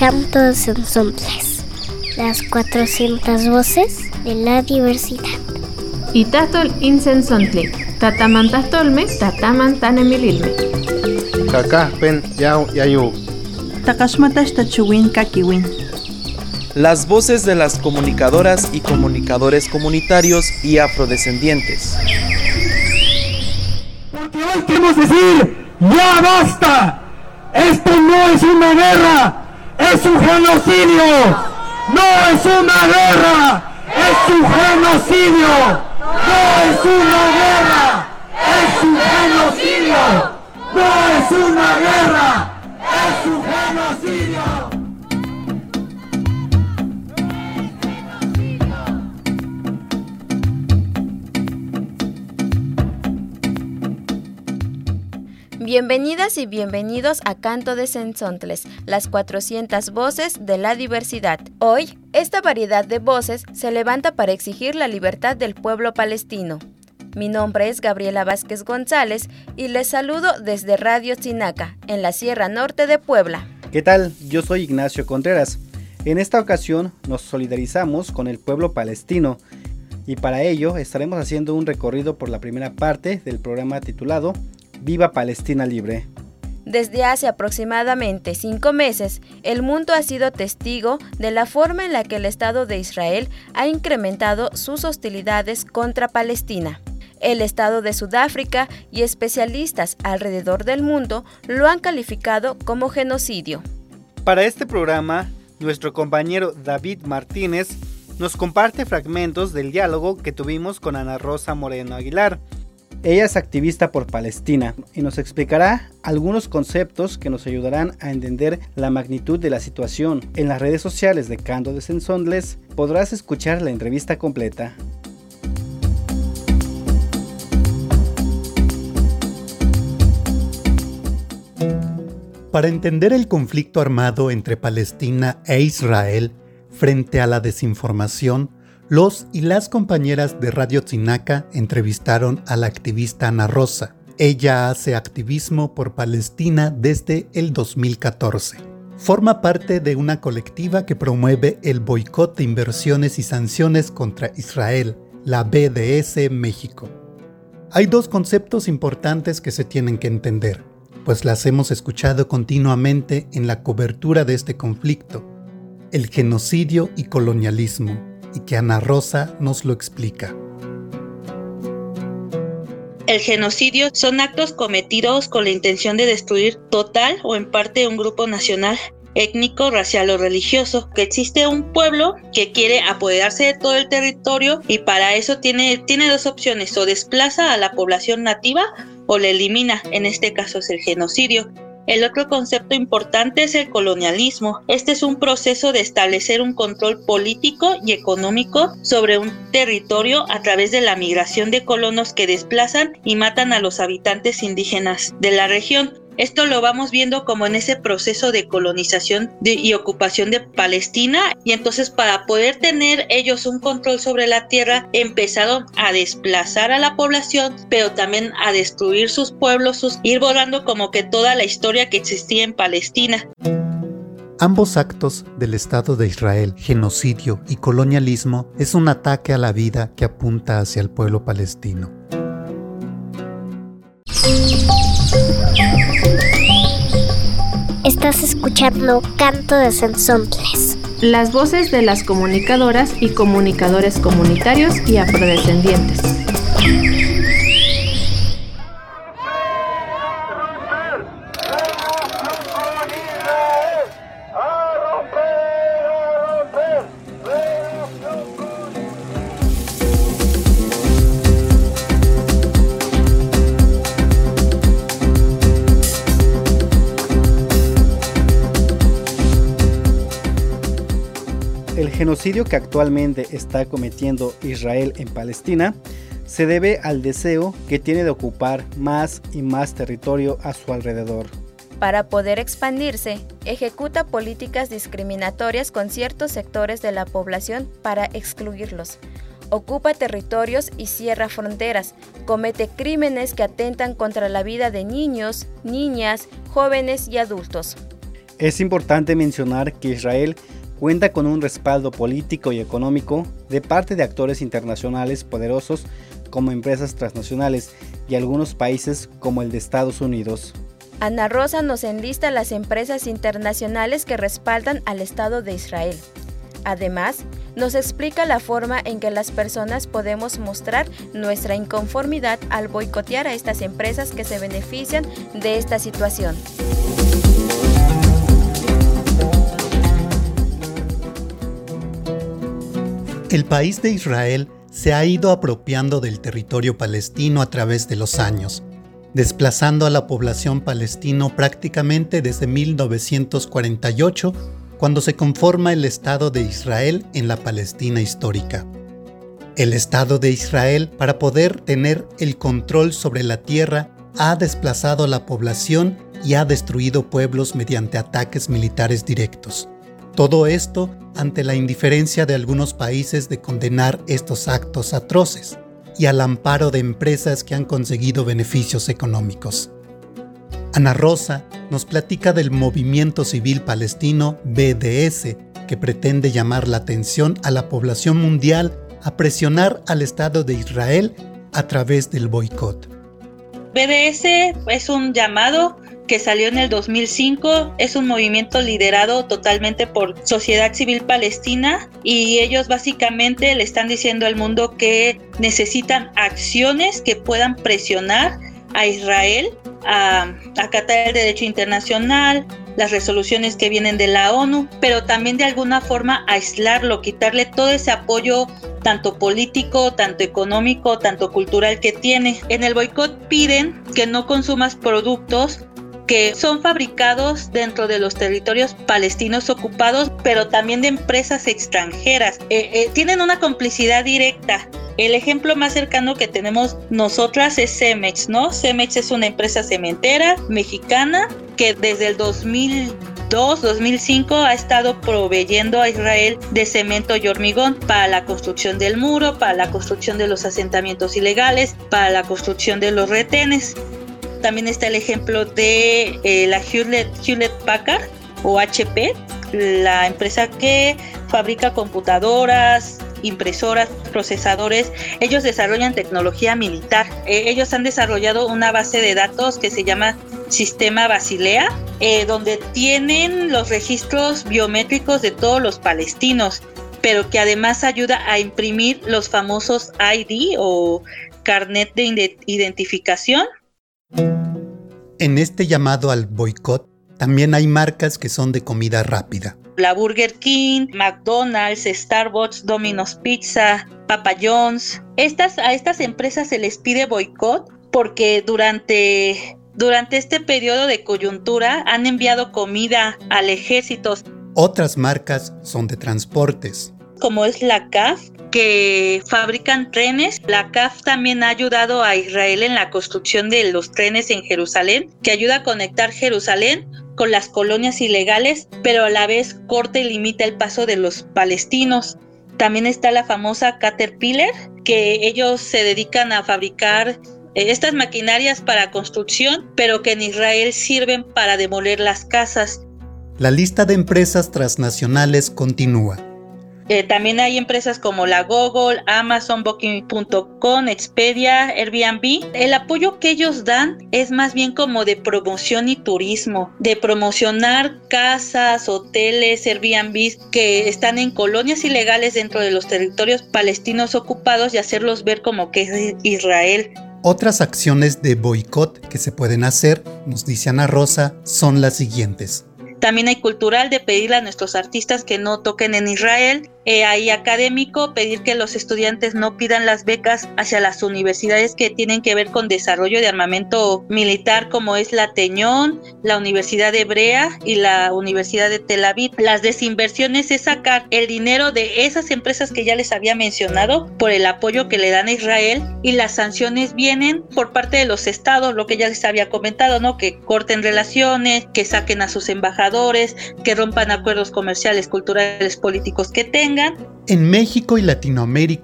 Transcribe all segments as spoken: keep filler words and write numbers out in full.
Canto de Sensontles, las cuatrocientas voces de la diversidad. Itatol insensontli, tatamantastolme, tatamantanemililme. Kakajpen yau yayu. Takashmatash tachuwin kakiwin. Las voces de las comunicadoras y comunicadores comunitarios y afrodescendientes. Porque hoy queremos decir, ¡ya basta! Esto no es una guerra, es un genocidio. No es una guerra, es un genocidio. No es una guerra, es un genocidio. No es una guerra, es un genocidio. Bienvenidas y bienvenidos a Canto de Sensontles, las cuatrocientas voces de la diversidad. Hoy, esta variedad de voces se levanta para exigir la libertad del pueblo palestino. Mi nombre es Gabriela Vázquez González y les saludo desde Radio Tzinaca, en la Sierra Norte de Puebla. ¿Qué tal? Yo soy Ignacio Contreras. En esta ocasión nos solidarizamos con el pueblo palestino y para ello estaremos haciendo un recorrido por la primera parte del programa titulado ¡Viva Palestina Libre! Desde hace aproximadamente cinco meses, el mundo ha sido testigo de la forma en la que el Estado de Israel ha incrementado sus hostilidades contra Palestina. El Estado de Sudáfrica y especialistas alrededor del mundo lo han calificado como genocidio. Para este programa, nuestro compañero David Martínez nos comparte fragmentos del diálogo que tuvimos con Ana Rosa Moreno Aguilar. Ella es activista por Palestina y nos explicará algunos conceptos que nos ayudarán a entender la magnitud de la situación. En las redes sociales de Canto de Sensontles podrás escuchar la entrevista completa. Para entender el conflicto armado entre Palestina e Israel frente a la desinformación, los y las compañeras de Radio Tzinaca entrevistaron a la activista Ana Rosa. Ella hace activismo por Palestina desde el dos mil catorce. Forma parte de una colectiva que promueve el boicot de inversiones y sanciones contra Israel, la B D S México. Hay dos conceptos importantes que se tienen que entender, pues las hemos escuchado continuamente en la cobertura de este conflicto: el genocidio y colonialismo, y que Ana Rosa nos lo explica. El genocidio son actos cometidos con la intención de destruir total o en parte un grupo nacional, étnico, racial o religioso. Que existe un pueblo que quiere apoderarse de todo el territorio y para eso tiene, tiene dos opciones: o desplaza a la población nativa o la elimina. En este caso es el genocidio. El otro concepto importante es el colonialismo. Este es un proceso de establecer un control político y económico sobre un territorio a través de la migración de colonos que desplazan y matan a los habitantes indígenas de la región. Esto lo vamos viendo como en ese proceso de colonización de, y ocupación de Palestina, y entonces para poder tener ellos un control sobre la tierra empezaron a desplazar a la población, pero también a destruir sus pueblos, sus, ir borrando como que toda la historia que existía en Palestina. Ambos actos del Estado de Israel, genocidio y colonialismo, es un ataque a la vida que apunta hacia el pueblo palestino. Estás escuchando Canto de Sensontles, Las voces de las comunicadoras y comunicadores comunitarios y afrodescendientes. El genocidio que actualmente está cometiendo Israel en Palestina se debe al deseo que tiene de ocupar más y más territorio a su alrededor. Para poder expandirse, ejecuta políticas discriminatorias con ciertos sectores de la población para excluirlos. Ocupa territorios y cierra fronteras, comete crímenes que atentan contra la vida de niños, niñas, jóvenes y adultos. Es importante mencionar que Israel cuenta con un respaldo político y económico de parte de actores internacionales poderosos como empresas transnacionales y algunos países como el de Estados Unidos. Ana Rosa nos enlista las empresas internacionales que respaldan al Estado de Israel. Además, nos explica la forma en que las personas podemos mostrar nuestra inconformidad al boicotear a estas empresas que se benefician de esta situación. El país de Israel se ha ido apropiando del territorio palestino a través de los años, desplazando a la población palestino prácticamente desde mil novecientos cuarenta y ocho, cuando se conforma el Estado de Israel en la Palestina histórica. El Estado de Israel, para poder tener el control sobre la tierra, ha desplazado a la población y ha destruido pueblos mediante ataques militares directos. Todo esto ante la indiferencia de algunos países de condenar estos actos atroces y al amparo de empresas que han conseguido beneficios económicos. Ana Rosa nos platica del movimiento civil palestino B D S, que pretende llamar la atención a la población mundial a presionar al Estado de Israel a través del boicot. B D S es un llamado que salió en el dos mil cinco, es un movimiento liderado totalmente por Sociedad Civil Palestina y ellos básicamente le están diciendo al mundo que necesitan acciones que puedan presionar a Israel a acatar el derecho internacional, las resoluciones que vienen de la ONU, pero también de alguna forma aislarlo, quitarle todo ese apoyo tanto político, tanto económico, tanto cultural que tiene. En el boicot piden que no consumas productos que son fabricados dentro de los territorios palestinos ocupados, pero también de empresas extranjeras. Eh, eh, tienen una complicidad directa. El ejemplo más cercano que tenemos nosotras es Cemex, ¿no? Cemex es una empresa cementera mexicana que desde el dos mil dos, dos mil cinco ha estado proveyendo a Israel de cemento y hormigón para la construcción del muro, para la construcción de los asentamientos ilegales, para la construcción de los retenes. También está el ejemplo de eh, la Hewlett, Hewlett Packard o H P, la empresa que fabrica computadoras, impresoras, procesadores. Ellos desarrollan tecnología militar. Eh, ellos han desarrollado una base de datos que se llama Sistema Basilea, eh, donde tienen los registros biométricos de todos los palestinos, pero que además ayuda a imprimir los famosos I D o carnet de identificación. En este llamado al boicot, también hay marcas que son de comida rápida. La Burger King, McDonald's, Starbucks, Domino's Pizza, Papa John's. Estas, a estas empresas se les pide boicot porque durante, durante este periodo de coyuntura han enviado comida al ejército. Otras marcas son de transportes, como es la C A F, que fabrican trenes. La C A F también ha ayudado a Israel en la construcción de los trenes en Jerusalén, que ayuda a conectar Jerusalén con las colonias ilegales, pero a la vez corta y limita el paso de los palestinos. También está la famosa Caterpillar, que ellos se dedican a fabricar eh, estas maquinarias para construcción, pero que en Israel sirven para demoler las casas. La lista de empresas transnacionales continúa. Eh, también hay empresas como la Google, Amazon, Booking punto com, Expedia, Airbnb. El apoyo que ellos dan es más bien como de promoción y turismo, de promocionar casas, hoteles, Airbnb que están en colonias ilegales dentro de los territorios palestinos ocupados y hacerlos ver como que es Israel. Otras acciones de boicot que se pueden hacer, nos dice Ana Rosa, son las siguientes. También hay cultural, de pedirle a nuestros artistas que no toquen en Israel. Eh, hay académico, pedir que los estudiantes no pidan las becas hacia las universidades que tienen que ver con desarrollo de armamento militar, como es la Teñón, la Universidad Hebrea y la Universidad de Tel Aviv. Las desinversiones es sacar el dinero de esas empresas que ya les había mencionado por el apoyo que le dan a Israel, y las sanciones vienen por parte de los estados, lo que ya les había comentado, ¿no? Que corten relaciones, que saquen a sus embajadores, que rompan acuerdos comerciales, culturales, políticos que tengan. En México y Latinoamérica,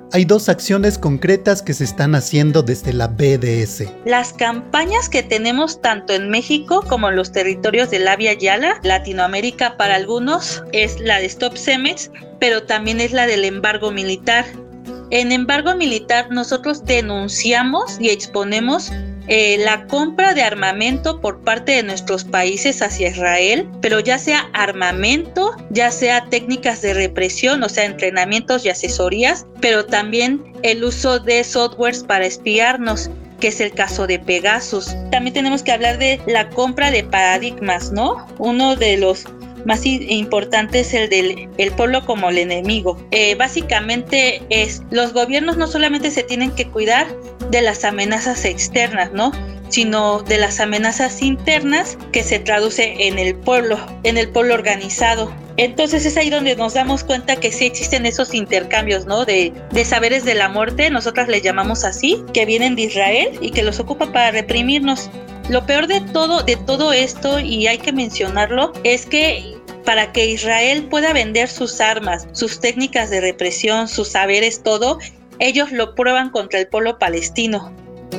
hay dos acciones concretas que se están haciendo desde la B D S. Las campañas que tenemos tanto en México como en los territorios de la Via Yala, Latinoamérica para algunos, es la de Stop Cemex, pero también es la del embargo militar. En embargo militar nosotros denunciamos y exponemos eh, la compra de armamento por parte de nuestros países hacia Israel, pero ya sea armamento, ya sea técnicas de represión, o sea, entrenamientos y asesorías, pero también el uso de softwares para espiarnos, que es el caso de Pegasus. También tenemos que hablar de la compra de paradigmas, ¿no? Uno de los más importante es el del el pueblo como el enemigo. Eh, básicamente es, los gobiernos no solamente se tienen que cuidar de las amenazas externas, ¿no?, sino de las amenazas internas que se traduce en el pueblo, en el pueblo organizado. Entonces es ahí donde nos damos cuenta que sí existen esos intercambios, ¿no?, de, de saberes de la muerte, nosotras les llamamos así, que vienen de Israel y que los ocupa para reprimirnos. Lo peor de todo, de todo esto, y hay que mencionarlo, es que para que Israel pueda vender sus armas, sus técnicas de represión, sus saberes, todo, ellos lo prueban contra el pueblo palestino.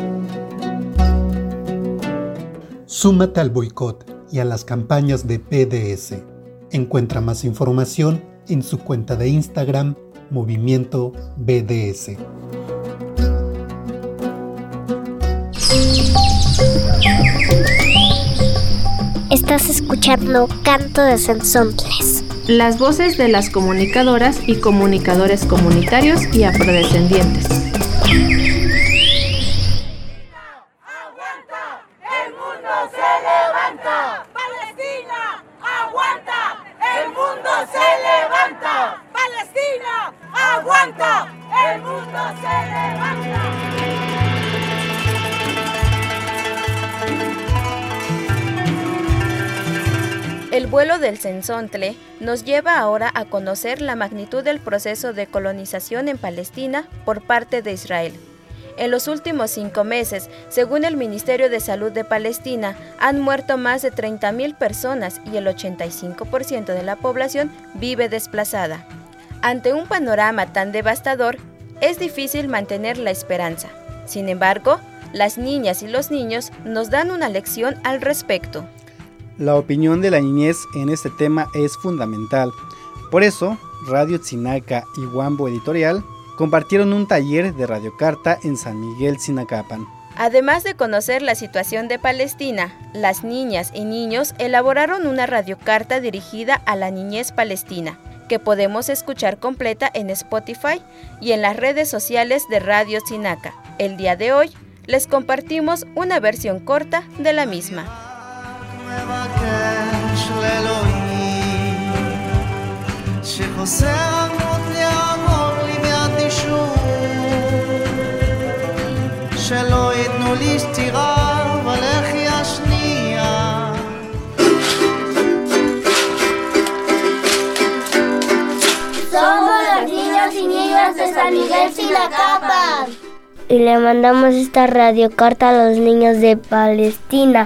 Súmate al boicot y a las campañas de B D S. Encuentra más información en su cuenta de Instagram, Movimiento B D S. Estás escuchando Canto de Sensontles. Las voces de las comunicadoras y comunicadores comunitarios y afrodescendientes. El vuelo del Sensontle nos lleva ahora a conocer la magnitud del proceso de colonización en Palestina por parte de Israel. En los últimos cinco meses, según el Ministerio de Salud de Palestina, han muerto más de treinta mil personas y el ochenta y cinco por ciento de la población vive desplazada. Ante un panorama tan devastador, es difícil mantener la esperanza. Sin embargo, las niñas y los niños nos dan una lección al respecto. La opinión de la niñez en este tema es fundamental. Por eso, Radio Tzinaca y Wambo Editorial compartieron un taller de radiocarta en San Miguel Tzinacapan. Además de conocer la situación de Palestina, las niñas y niños elaboraron una radiocarta dirigida a la niñez palestina, que podemos escuchar completa en Spotify y en las redes sociales de Radio Tzinaca. El día de hoy, les compartimos una versión corta de la misma. Somos los niños y niñas de San Miguel Tzinacapan. Y le mandamos esta radiocarta a los niños de Palestina.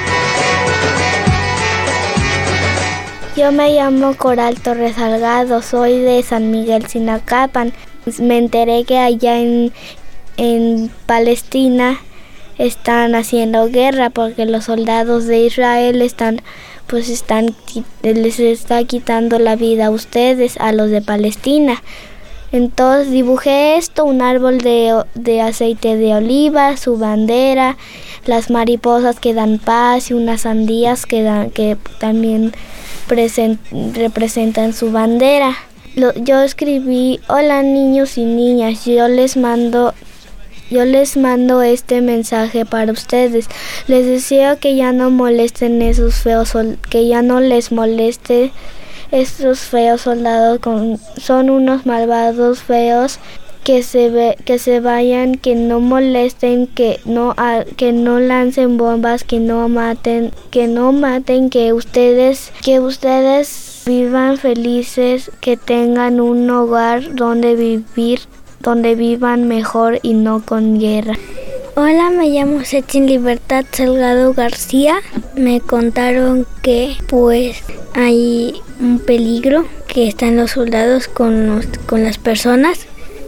Yo me llamo Coral Torres Salgado, soy de San Miguel Tzinacapan. Me enteré que allá en, en Palestina están haciendo guerra porque los soldados de Israel están, pues están, les está quitando la vida a ustedes, a los de Palestina. Entonces dibujé esto, un árbol de, de aceite de oliva, su bandera, las mariposas que dan paz y unas sandías que, dan, que también present, representan su bandera. Lo, yo escribí, hola niños y niñas, yo les mando... Yo les mando este mensaje para ustedes. Les deseo que ya no molesten esos feos, que ya no les moleste estos feos soldados. Con, son unos malvados feos. Que se ve, que se vayan, que no molesten, que no, que no lancen bombas, que no maten, que no maten, que ustedes, que ustedes vivan felices, que tengan un hogar donde vivir. Donde vivan mejor y no con guerra. Hola, me llamo Setzin Libertad Salgado García. Me contaron que pues hay un peligro, que están los soldados con, los, con las personas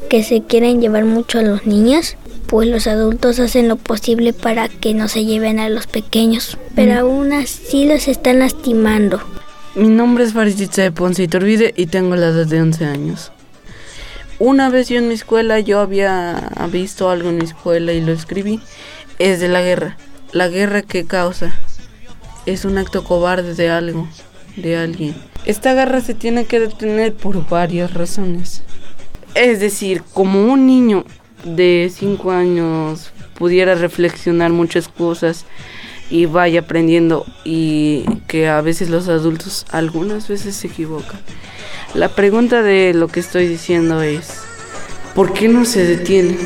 que se quieren llevar mucho a los niños, pues los adultos hacen lo posible para que no se lleven a los pequeños, pero mm. aún así los están lastimando. Mi nombre es Farisitza de Ponce Iturbide y tengo la edad de once años. Una vez yo en mi escuela, yo había visto algo en mi escuela y lo escribí, es de la guerra. La guerra que causa es un acto cobarde de algo, de alguien. Esta guerra se tiene que detener por varias razones. Es decir, como un niño de cinco años pudiera reflexionar muchas cosas y vaya aprendiendo, y que a veces los adultos algunas veces se equivocan. La pregunta de lo que estoy diciendo es, ¿por qué no se detiene?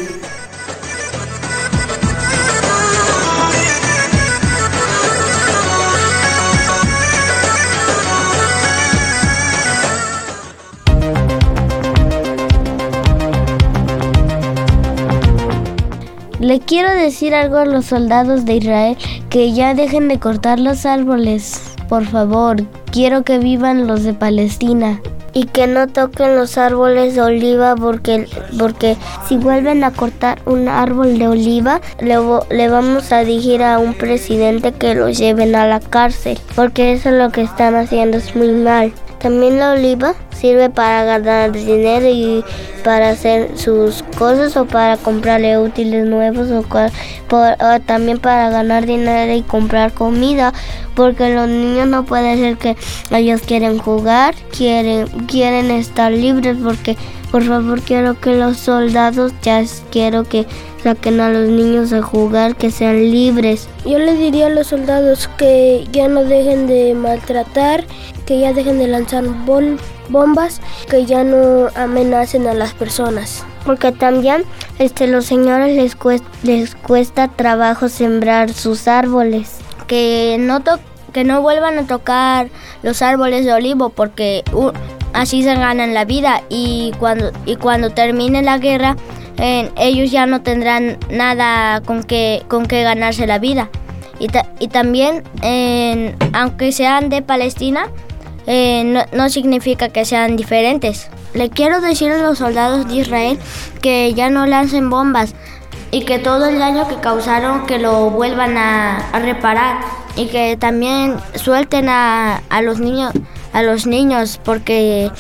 Le quiero decir algo a los soldados de Israel, que ya dejen de cortar los árboles, por favor. Quiero que vivan los de Palestina. Y que no toquen los árboles de oliva, porque, porque si vuelven a cortar un árbol de oliva, le, le vamos a decir a un presidente que los lleven a la cárcel, porque eso es lo que están haciendo, es muy mal. También la oliva sirve para ganar dinero y para hacer sus cosas o para comprarle útiles nuevos o, por, o también para ganar dinero y comprar comida, porque los niños no puede ser que ellos quieren jugar, quieren, quieren estar libres, porque por favor quiero que los soldados ya quiero que saquen a los niños a jugar, que sean libres. Yo les diría a los soldados que ya no dejen de maltratar, que ya dejen de lanzar bol- bombas, que ya no amenacen a las personas. Porque también este, los señores les cuesta, les cuesta trabajo sembrar sus árboles. Que no, to- que no vuelvan a tocar los árboles de olivo, porque uh, así se ganan la vida, y cuando, y cuando termine la guerra, Eh, ellos ya no tendrán nada con que, con que ganarse la vida. Y, ta- y también, eh, aunque sean de Palestina, eh, no, no significa que sean diferentes. Le quiero decir a los soldados de Israel que ya no lancen bombas y que todo el daño que causaron que lo vuelvan a, a reparar, y que también suelten a, a los niños a los niños porque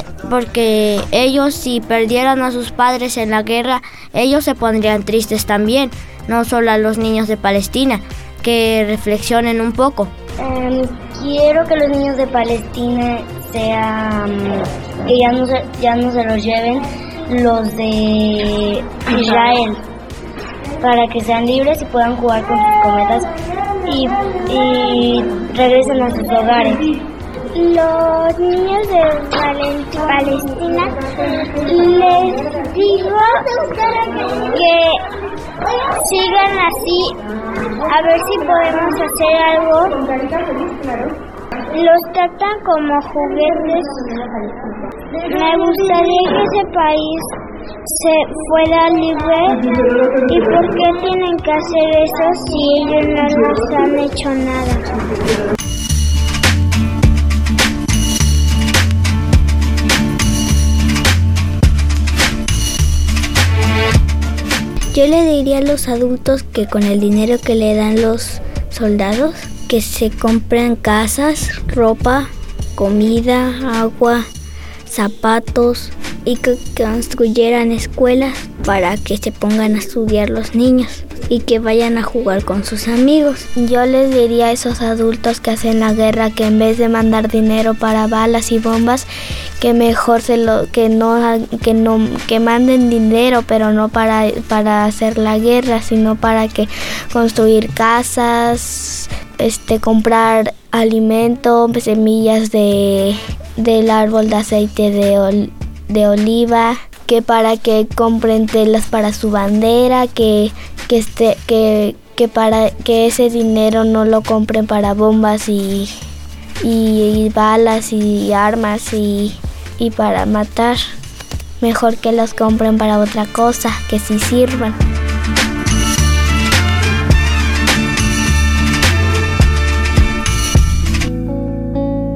porque ellos, si perdieran a sus padres en la guerra, ellos se pondrían tristes también, no solo a los niños de Palestina, que reflexionen un poco. Um, quiero que los niños de Palestina sean, que ya no se, ya no se los lleven los de Israel, para que sean libres y puedan jugar con sus cometas y, y regresen a sus hogares. Los niños de Palestina, les digo que sigan así, a ver si podemos hacer algo. Los tratan como juguetes. Me gustaría que ese país se fuera libre. ¿Y por qué tienen que hacer eso si ellos no nos han hecho nada? Yo le diría a los adultos que con el dinero que le dan los soldados, que se compren casas, ropa, comida, agua, zapatos, y que construyeran escuelas para que se pongan a estudiar los niños y que vayan a jugar con sus amigos. Yo les diría a esos adultos que hacen la guerra que en vez de mandar dinero para balas y bombas, que mejor se lo que no que no que manden dinero, pero no para para hacer la guerra, sino para que construir casas, este comprar alimento, semillas de del árbol de aceite de ol, de oliva, que para que compren telas para su bandera, que que este que que para que ese dinero no lo compren para bombas y y, y balas y armas y y para matar. Mejor que los compren para otra cosa, que sí sirvan.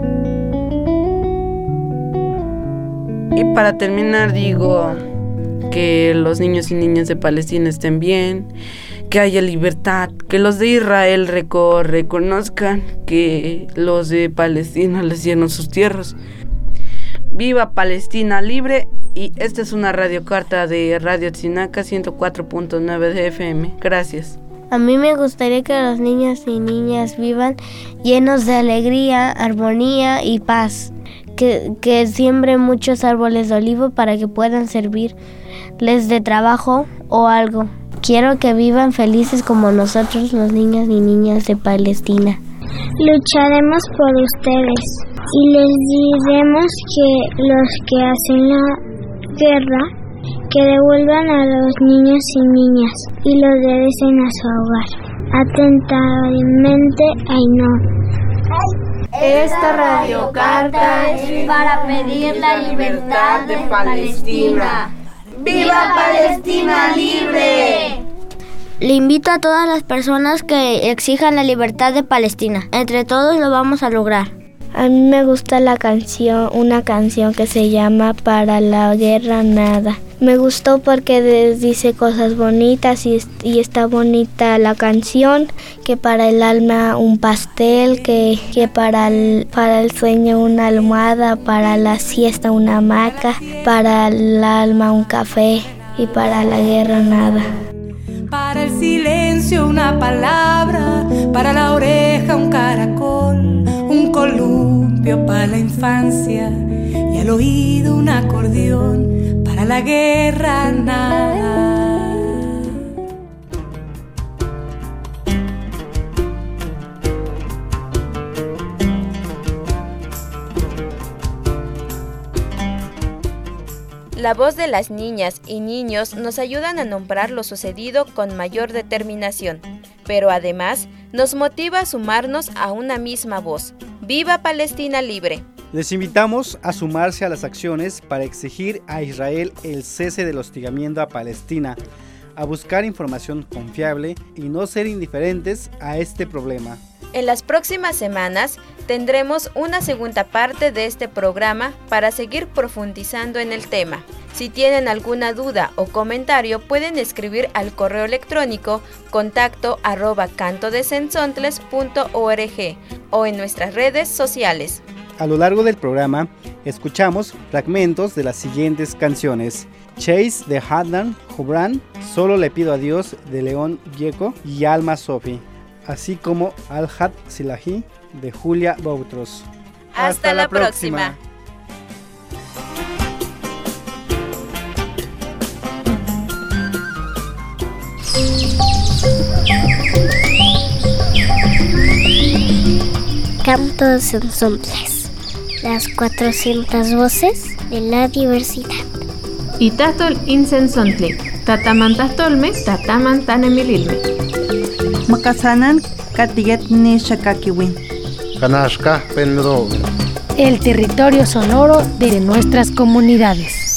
Y para terminar digo, que los niños y niñas de Palestina estén bien, que haya libertad, que los de Israel reco- reconozcan que los de Palestina les dieron sus tierras. Viva Palestina libre. Y esta es una radiocarta de Radio Tzinaca ciento cuatro punto nueve de F M. Gracias. A mí me gustaría que los niños y niñas vivan llenos de alegría, armonía y paz. Que, que siembren muchos árboles de olivo para que puedan servirles de trabajo o algo. Quiero que vivan felices como nosotros, los niños y niñas de Palestina. Lucharemos por ustedes y les diremos que los que hacen la guerra, que devuelvan a los niños y niñas y los regresen a su hogar. Atentamente, Ainhoa. Esta radiocarta es para pedir la libertad de Palestina. ¡Viva Palestina libre! Le invito a todas las personas que exijan la libertad de Palestina. Entre todos lo vamos a lograr. A mí me gusta la canción, una canción que se llama Para la guerra nada. Me gustó porque de, dice cosas bonitas y, y está bonita la canción, que para el alma un pastel, que, que para, el, para el sueño una almohada, para la siesta una hamaca, para el alma un café y para la guerra nada. Para el silencio una palabra, para la oreja un caracol, un columpio para la infancia y al oído un acordeón, para la guerra nada. La voz de las niñas y niños nos ayudan a nombrar lo sucedido con mayor determinación, pero además nos motiva a sumarnos a una misma voz. ¡Viva Palestina libre! Les invitamos a sumarse a las acciones para exigir a Israel el cese del hostigamiento a Palestina, a buscar información confiable y no ser indiferentes a este problema. En las próximas semanas tendremos una segunda parte de este programa para seguir profundizando en el tema. Si tienen alguna duda o comentario, pueden escribir al correo electrónico contacto arroba cantodesensontles punto org o en nuestras redes sociales. A lo largo del programa, escuchamos fragmentos de las siguientes canciones: Chase de Adnan Jubran, Solo le pido a Dios de León Gieco y Alma Sofi, así como Al-Had Silahi de Julia Boutros. Hasta, Hasta la próxima. próxima. Cantodesensontles, las cuatrocientas voces de la diversidad. Itatol insensontli, tatamantastolme, tatamantanemililme. Makasanan katiyetni shakakiwin. Kanashka penro. El territorio sonoro de nuestras comunidades.